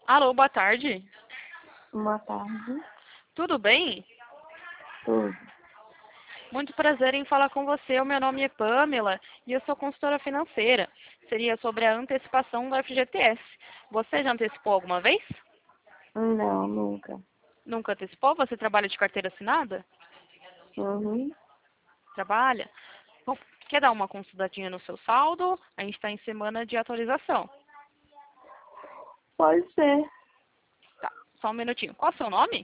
Alô, boa tarde. Boa tarde. Tudo bem? Tudo. Muito prazer em falar com você. O meu nome é Pamela e eu sou consultora financeira. Seria sobre a antecipação do FGTS. Você já antecipou alguma vez? Não, nunca. Nunca antecipou? Você trabalha de carteira assinada? Uhum. Trabalha? Bom, quer dar uma consultadinha no seu saldo? A gente está em semana de atualização. Pode ser. Tá, só um minutinho. Qual é o seu nome?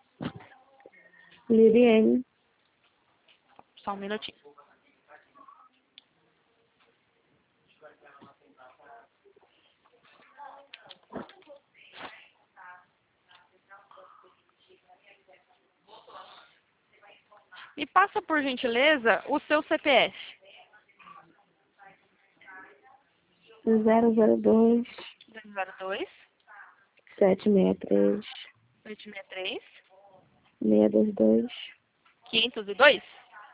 Liriene. Só um minutinho. Me passa, por gentileza, o seu CPF. 002 202 763 863 622 502?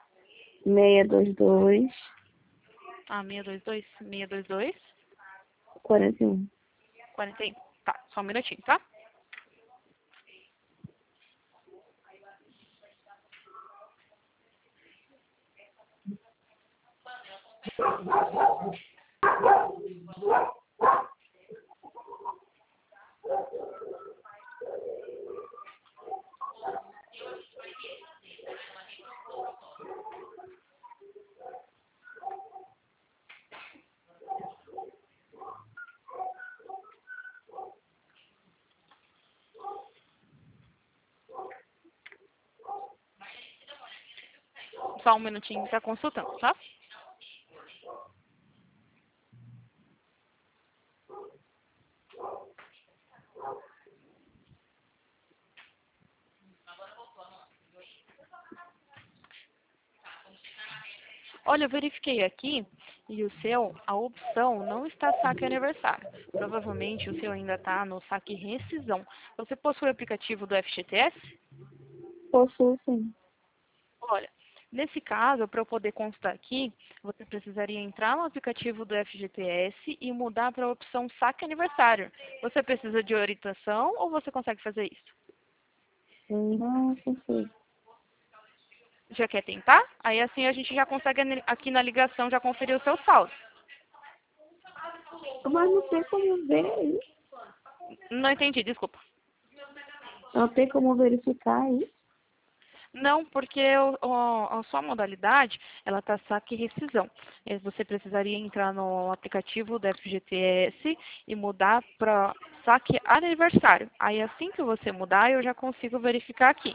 622 Ah, 622 622 41. 41. Tá, só um minutinho, tá? Só um minutinho que tá consultando, tá? Olha, eu verifiquei aqui e o seu, a opção não está saque aniversário. Provavelmente o seu ainda está no saque rescisão. Você possui o aplicativo do FGTS? Possuo sim. Olha, nesse caso, para eu poder constar aqui, você precisaria entrar no aplicativo do FGTS e mudar para a opção saque aniversário. Você precisa de orientação ou você consegue fazer isso? Não consigo. Já quer tentar? Aí assim a gente já consegue aqui na ligação já conferir o seu saldo. Mas não tem como ver aí. Não entendi, desculpa. Não tem como verificar aí. Não, porque a sua modalidade, ela está saque e rescisão. Você precisaria entrar no aplicativo do FGTS e mudar para saque aniversário. Aí assim que você mudar, eu já consigo verificar aqui.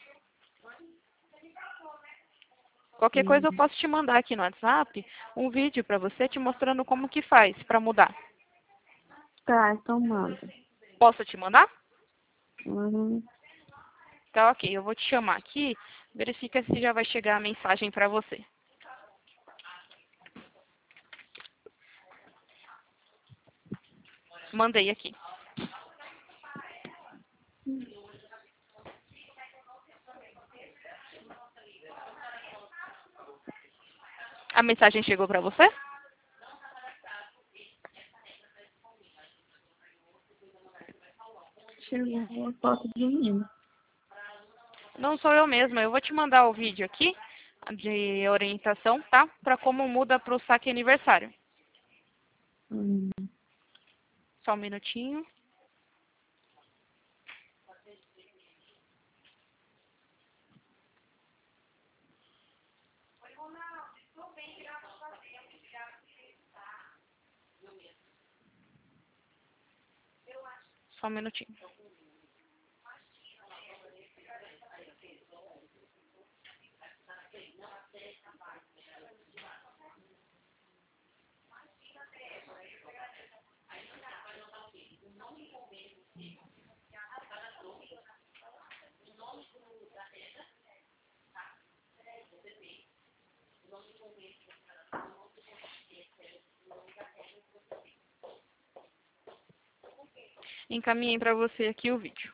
Qualquer coisa eu Uhum. posso te mandar aqui no WhatsApp um vídeo para você te mostrando como que faz para mudar. Tá, então manda. Posso te mandar? Uhum. Tá, ok. Eu vou te chamar aqui. Verifica se já vai chegar a mensagem para você. Mandei aqui. A mensagem chegou para você? Chegou uma foto de um menino. Não sou eu mesma. Eu vou te mandar o vídeo aqui de orientação, tá? Para como muda para o saque aniversário. Hum. Só um minutinho. Só um minutinho. Encaminhei para você aqui o vídeo.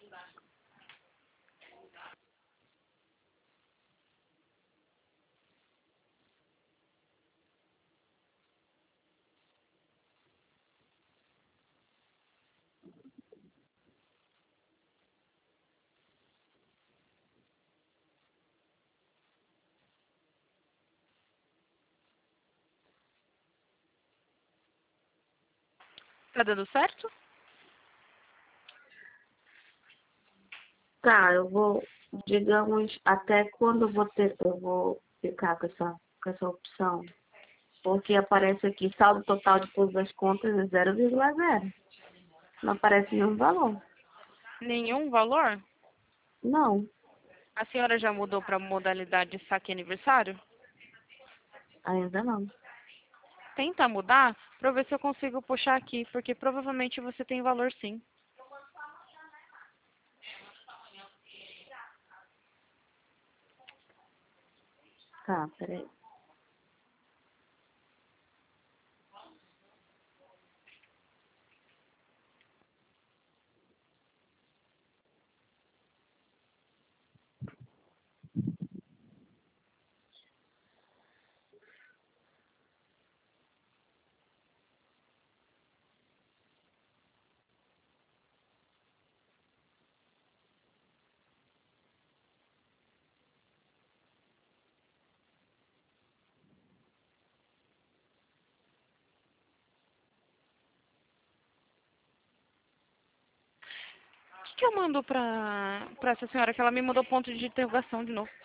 Tá dando certo? Tá, eu vou, digamos, até quando eu vou ficar com essa opção? Porque aparece aqui, saldo total de todas as contas é 0,0. Não aparece nenhum valor. Nenhum valor? Não, A senhora já mudou para modalidade saque aniversário? ainda não. Tenta mudar para ver se eu consigo puxar aqui, porque provavelmente você tem valor sim. Tá, peraí. O que eu mando para essa senhora que ela me mandou ponto de interrogação de novo?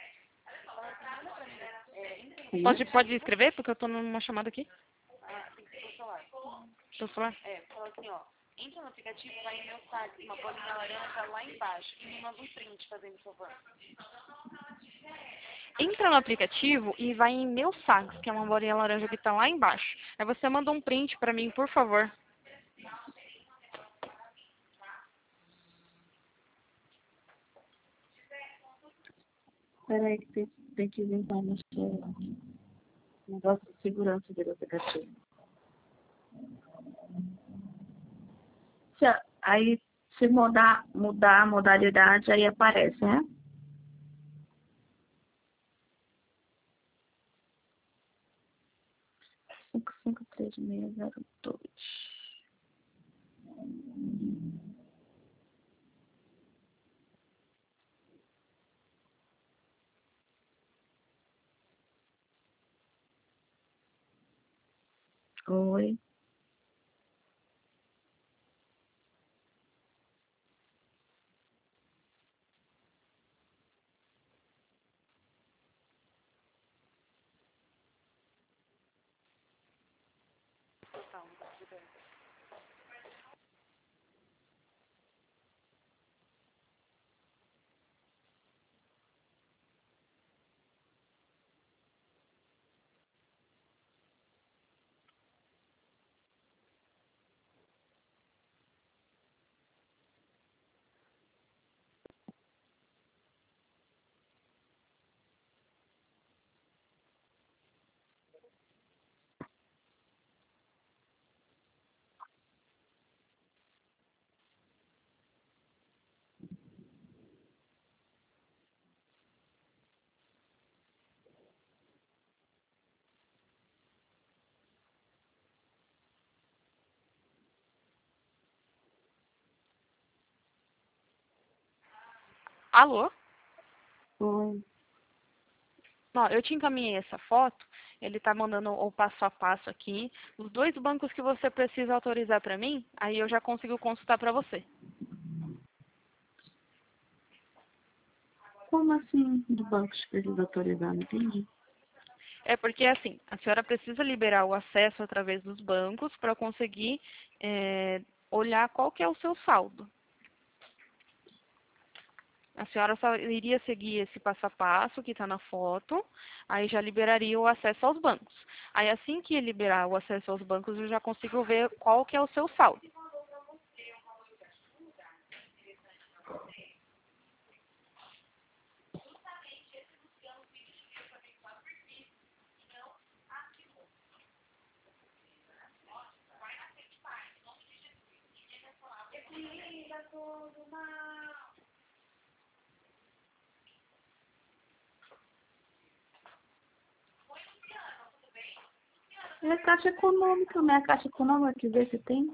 Como? Pode escrever, porque eu tô numa chamada aqui. Seu celular? Fala assim, ó. Entra no aplicativo, vai em meu site, uma bolinha laranja lá embaixo e me manda um print fazendo favor. Entra no aplicativo e vai em Meu Sax, que é uma bolinha laranja que tá lá embaixo. Aí você manda um print para mim, por favor. Peraí que tem que inventar no seu negócio de segurança do aplicativo. Aí, se mudar a modalidade, aí aparece, né? 553602. Oi. Alô? Oi. Ó, eu te encaminhei essa foto. Ele tá mandando o passo a passo aqui. Os dois bancos que você precisa autorizar para mim, aí eu já consigo consultar para você. Como assim, do banco de precisa autorizar? Não entendi. É porque, assim, a senhora precisa liberar o acesso através dos bancos para conseguir olhar qual que é o seu saldo. A senhora só iria seguir esse passo a passo que está na foto, aí já liberaria o acesso aos bancos. Aí assim que liberar o acesso aos bancos, eu já consigo ver qual que é o seu saldo. É Caixa Econômica, né? A Caixa Econômica que vê se tem.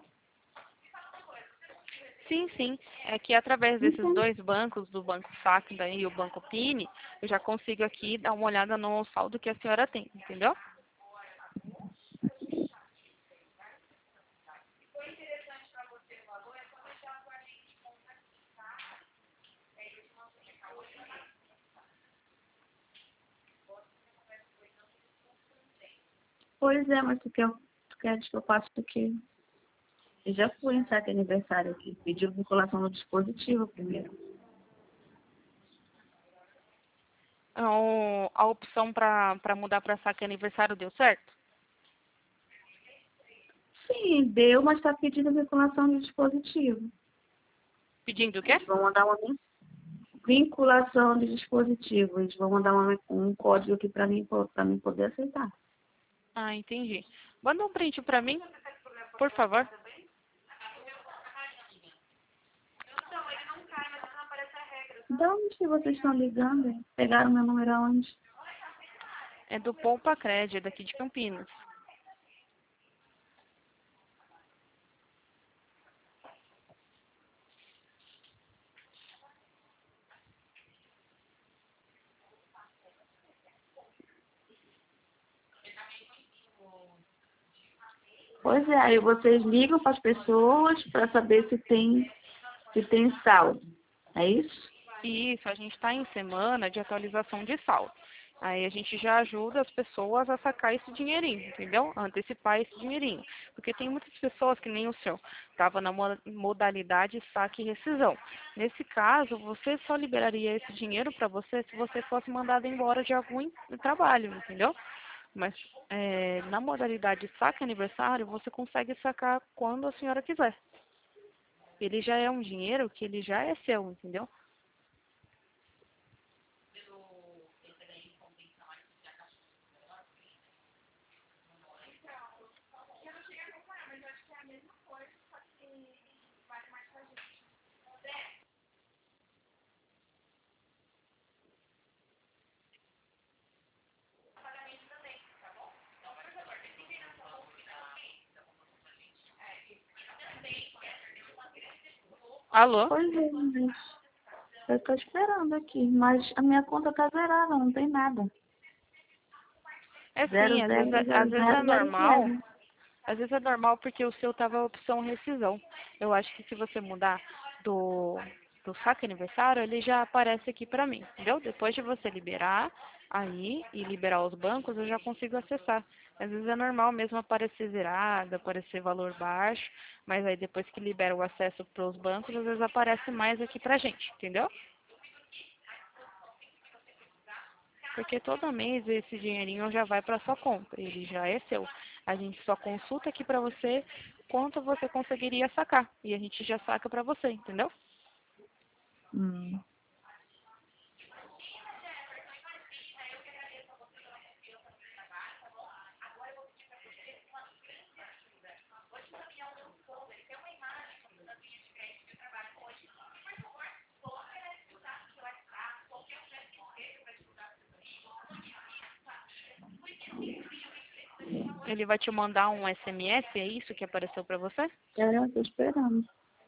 Sim, sim. É que através desses Então, dois bancos, do Banco Sacra e o Banco Pini, eu já consigo aqui dar uma olhada no saldo que a senhora tem, entendeu? pois é, mas tu quer que eu faça o quê? Eu já fui em saque aniversário aqui. Pediu vinculação no dispositivo primeiro. A opção para mudar para saque aniversário deu certo? Sim, deu, mas está pedindo vinculação de dispositivo. Pedindo o quê? Eles vão mandar uma vinculação de dispositivo. Eles vão mandar um código aqui para mim poder aceitar. Ah, entendi. Manda um print para mim, por favor. Da onde que vocês estão ligando? Hein? Pegaram meu número aonde? É do Poupa Crédito, daqui de Campinas. Pois é, aí vocês ligam para as pessoas para saber se tem saldo. É isso? Isso, a gente está em semana de atualização de saldo. Aí a gente já ajuda as pessoas a sacar esse dinheirinho, entendeu? A antecipar esse dinheirinho. Porque tem muitas pessoas, que nem o seu, estava na modalidade saque e rescisão. Nesse caso, você só liberaria esse dinheiro para você se você fosse mandado embora de algum trabalho, entendeu? Mas na modalidade saque aniversário, você consegue sacar quando a senhora quiser. Ele já é um dinheiro que ele já é seu, entendeu? Alô? Pois é, mas eu estou esperando aqui. Mas a minha conta está zerada, não tem nada. É sim, Zero, zero, zero, às vezes é zero, zero, normal. zero. Às vezes é normal porque o seu tava a opção rescisão. Eu acho que se você mudar do saque aniversário, ele já aparece aqui pra mim, entendeu? Depois de você liberar aí e liberar os bancos, eu já consigo acessar. Às vezes é normal mesmo aparecer zerado, aparecer valor baixo, mas aí depois que libera o acesso para os bancos, às vezes aparece mais aqui pra gente, entendeu? Porque todo mês esse dinheirinho já vai para sua conta, ele já é seu. A gente só consulta aqui para você quanto você conseguiria sacar e a gente já saca para você, entendeu? Hum. Ele vai te mandar um SMS, é isso que apareceu para você? Estou esperando.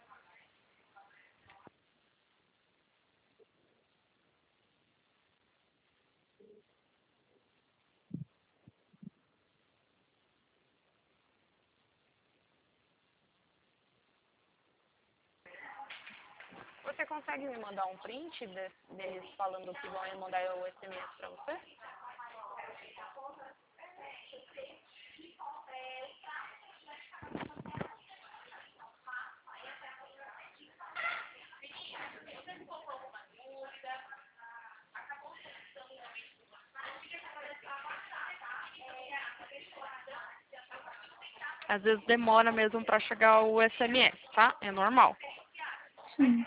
Você consegue me mandar um print deles falando que vão mandar o SMS para você? Às vezes demora mesmo para chegar o SMS, tá? É normal. Sim.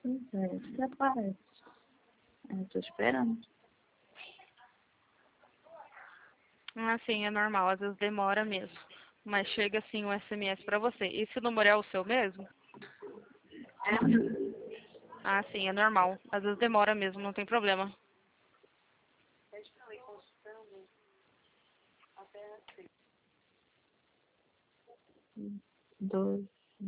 Pois é, isso que aparece. Eu tô esperando. Ah, sim, é normal, às vezes demora mesmo. Mas chega assim um SMS pra você. Esse número é o seu mesmo? Ah, sim, é normal. Às vezes demora mesmo, não tem problema. Pede pra ela ir consultando até às 6. 2.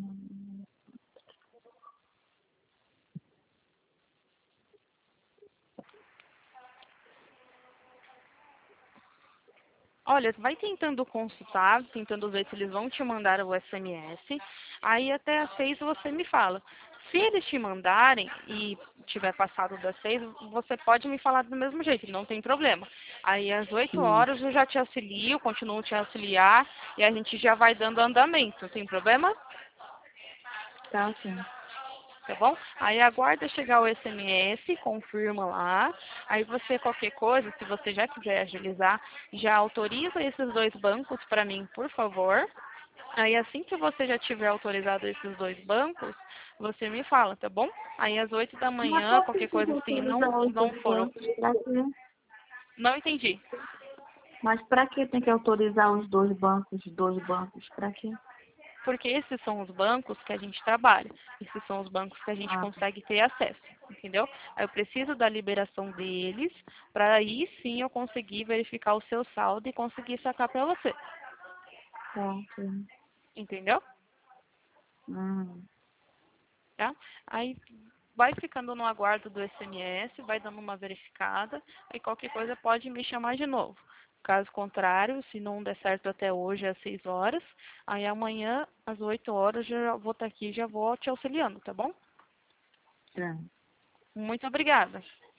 Olha, vai tentando consultar, tentando ver se eles vão te mandar o SMS. Aí até às 6 você me fala. Se eles te mandarem e tiver passado das 6, você pode me falar do mesmo jeito, não tem problema. Aí às 8 horas eu já te auxilio, continuo te auxiliar e a gente já vai dando andamento, tem problema? Tá, ok. Tá bom? Aí aguarda chegar o SMS, confirma lá. Aí você, qualquer coisa, se você já quiser agilizar, já autoriza esses dois bancos para mim, por favor. Aí assim que você já tiver autorizado esses dois bancos, você me fala, tá bom? Aí às 8 da Mas manhã, qual qualquer sentido coisa assim, autorizar os não dois foram. bancos? Pra quê? Não entendi. Mas pra que tem que autorizar os dois bancos? Dois bancos? Pra quê? Porque esses são os bancos que a gente trabalha. Esses são os bancos que a gente Ah, consegue ter acesso, entendeu? Aí eu preciso da liberação deles, para aí sim eu conseguir verificar o seu saldo e conseguir sacar para você, tá, ok. entendeu? Hum, Tá? Aí vai ficando no aguardo do SMS, vai dando uma verificada, aí qualquer coisa pode me chamar de novo. Caso contrário, se não der certo até hoje às 6 horas, aí amanhã às 8 horas já vou estar aqui e já vou te auxiliando, tá bom? tá. Muito obrigada.